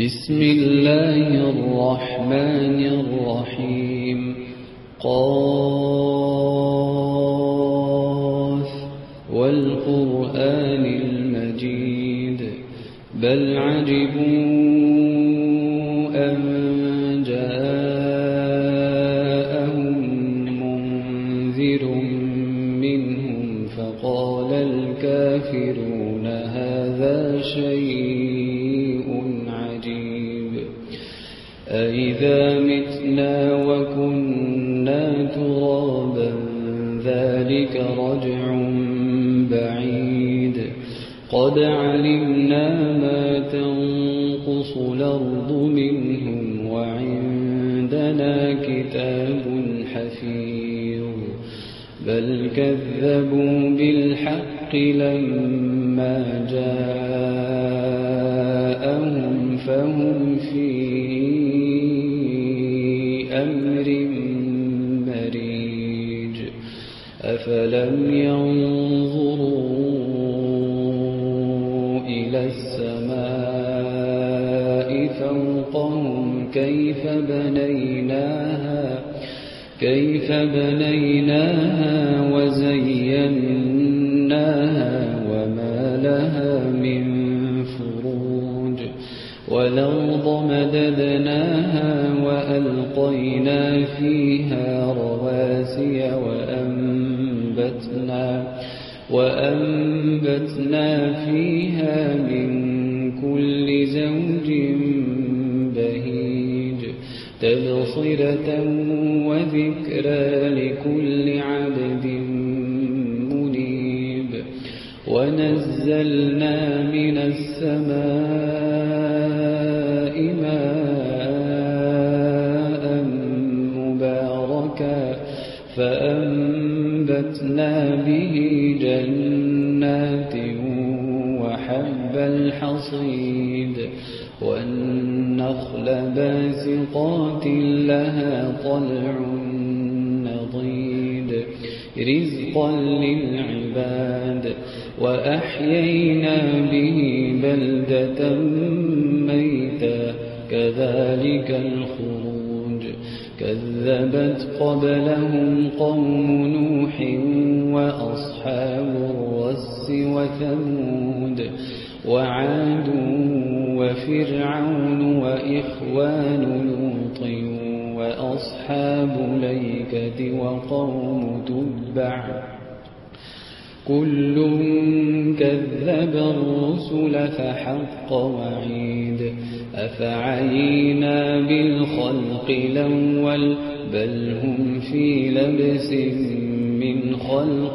بسم الله الرحمن الرحيم قاف والقرآن المجيد بل عجبوا أن جاءهم منذر منهم فقال الكافرون هذا شيء عجيب أإذا متنا وكنا ترابا ذلك رجع بعيد قد علمنا ما تنقص الأرض منهم وعندنا كتاب حفيظ بل كذبوا بالحق لما جاءهم فهم في أمر مريج أفلم ينظروا إلى السماء فوقهم كيف بنيناها وزيناها وما لها من فروج والأرض مددناها وألقينا فيها رواسي وأنبتنا فيها من كل زوج بهيج تبصرة وذكرى لكل عبد منيب ونزلنا من السماء ماء مباركا فأنبتنا به جنات وحب الحصيد والنخل باسقات لها طلع نضيد رزقا للعباد وأحيينا به بلدة ميتا كذلك الخروج كذبت قبلهم قوم نوح وأصحاب الرس وثمود وعاد وفرعون وإخوان لوط وأصحاب الأيكة وقوم تبع كل كذب الرسل فحق وعيد أفعينا بالخلق الأول بل هم في لبس من خلق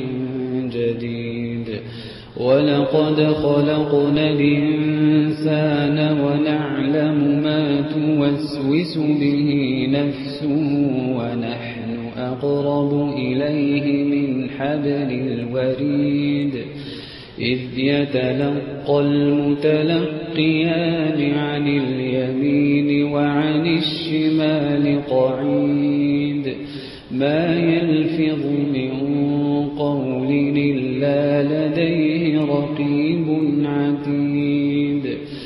جديد ولقد خلقنا الإنسان ونعلم ما توسوس به نفسه ونحن أقرب إليه من حبل الوريد إذ يتلقى المتلقيان عن اليمين وعن الشمال قعيد ما يلفظ من قول إلا لديه رقيب عتيد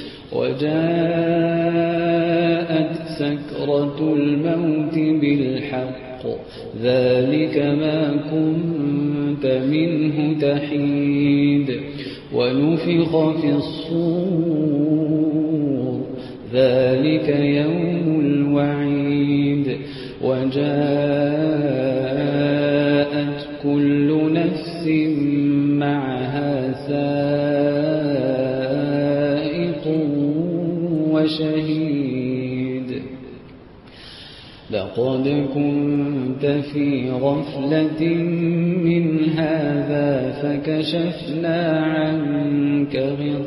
وجاءت سكرة الموت بالحق ذلك ما كنت منه تحيد ونفخ في الصور ذلك يوم الوعيد وجاءت كل نفس معها سائق وشهيد لقد كنت في غفلة من هذا فكشفنا عنك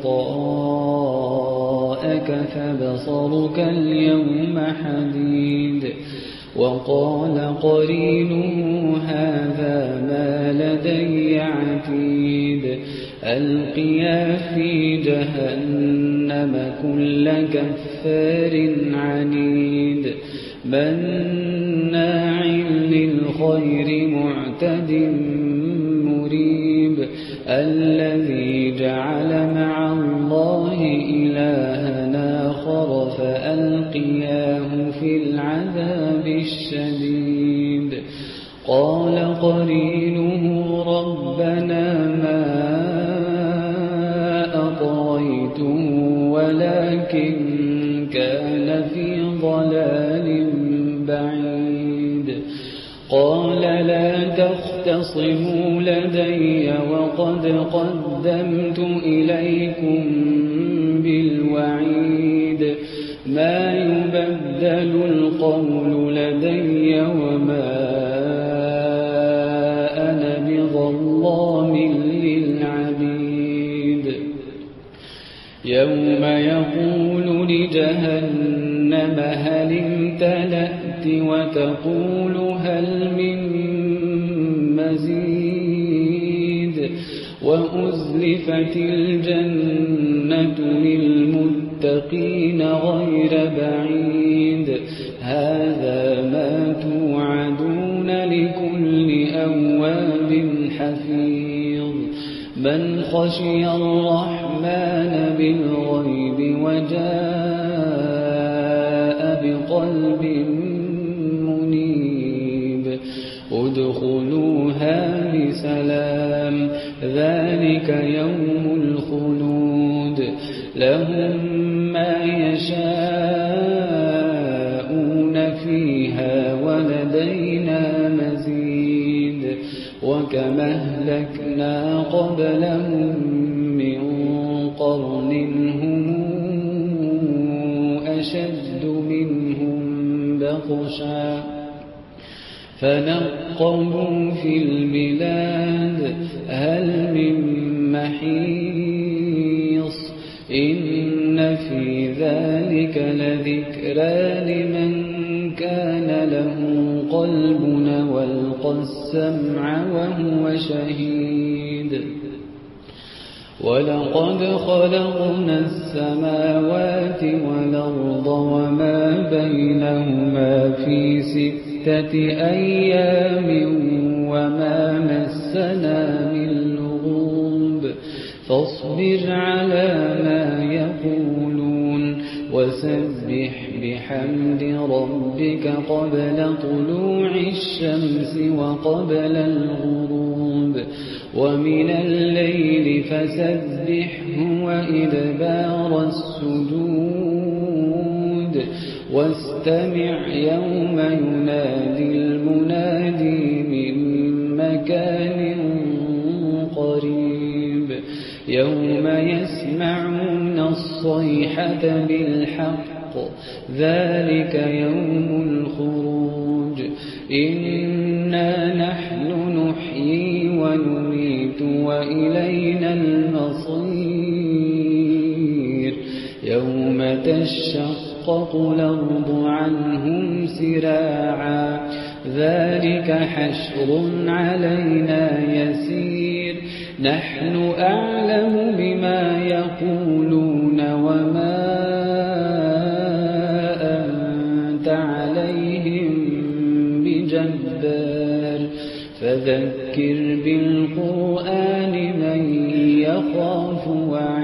غطاءك فبصرك اليوم حديد وقال قرينه هذا ما لدي عتيد ألقيا في جهنم كل كفار عنيد مناع للخير معتد مريب الذي جعل مع الله إلها آخر قال قرينه ربنا ما أطغيته ولكن كان في ضلال بعيد قال لا تختصموا لدي وقد قدمت إليكم بالوعيد ما يبدل القول لدي وما أنا بظلام للعبيد يوم يقول لجهنم هل امتلأت وتقول هل من مزيد وأزلفت الجنة للمتقين غير بعيد هذا ما توعدون لكل أواب حفيظ من خشي الرحمن بالغيب وجاء بقلب منيب ادخلوها بسلام ذلك يوم الخلود لهم ما يشاءون فيها ولدينا مزيد وكما أهلكنا قبلهم من قرن هم أشد منهم بطشا فنقبوا في البلاد هل من محيص إن في ذلك لذكرى لمن كان له قلب والقى السمع وهو شهيد ولقد خلقنا السماوات والأرض وما بينهما في 6 أيام وما مسنا من لغوب فاصبر على ما يقولون وسبح بحمد ربك قبل طلوع الشمس وقبل الغروب ومن الليل فسبحه وإدبار السجود واستمع يوم ينادي المنادي من مكان قريب يوم يسمعون الصيحة بالحق ذلك يوم الخروج إنا نحن نحيي ونميت وإلينا المصير يوم تشقق الأرض عنهم سراعا ذلك حشر علينا يسير نحن أعلم بما يقولون وما أنت عليهم بجبار فذكر بالقرآن من يخاف وعيد